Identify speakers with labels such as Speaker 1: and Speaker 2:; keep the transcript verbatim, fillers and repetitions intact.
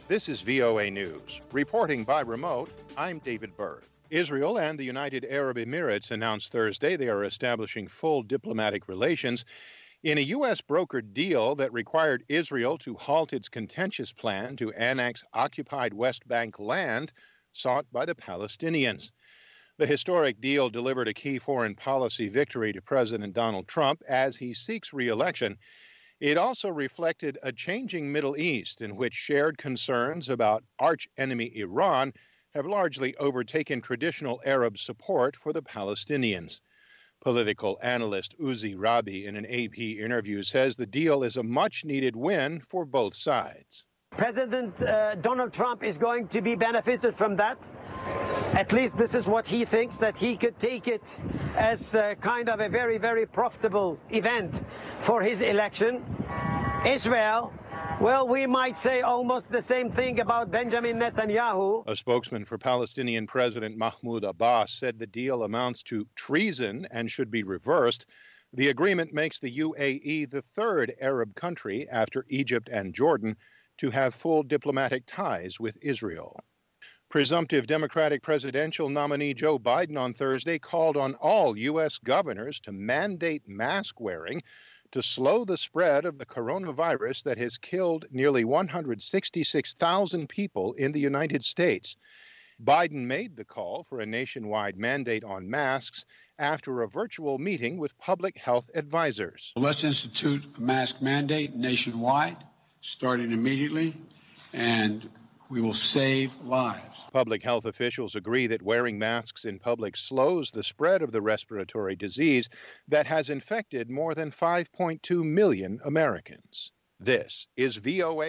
Speaker 1: This is V O A News. Reporting by remote, I'm David Byrd. Israel and the United Arab Emirates announced Thursday they are establishing full diplomatic relations in a U S brokered deal that required Israel to halt its contentious plan to annex occupied West Bank land sought by the Palestinians. The historic deal delivered a key foreign policy victory to President Donald Trump as he seeks re-election. It also reflected a changing Middle East in which shared concerns about arch-enemy Iran have largely overtaken traditional Arab support for the Palestinians. Political analyst Uzi Rabi, in an A P interview, says the deal is a much-needed win for both sides.
Speaker 2: President uh, Donald Trump is going to be benefited from that. At least this is what he thinks, that he could take it as uh, kind of a very, very profitable event for his election. Israel, well, we might say almost the same thing about Benjamin Netanyahu.
Speaker 1: A spokesman for Palestinian President Mahmoud Abbas said the deal amounts to treason and should be reversed. The agreement makes the U A E the third Arab country after Egypt and Jordan to have full diplomatic ties with Israel. Presumptive Democratic presidential nominee Joe Biden on Thursday called on all U S governors to mandate mask wearing to slow the spread of the coronavirus that has killed nearly one hundred sixty-six thousand people in the United States. Biden made the call for a nationwide mandate on masks after a virtual meeting with public health advisors.
Speaker 3: Let's institute a mask mandate nationwide, starting immediately, and we will save lives.
Speaker 1: Public health officials agree that wearing masks in public slows the spread of the respiratory disease that has infected more than five point two million Americans. This is V O A.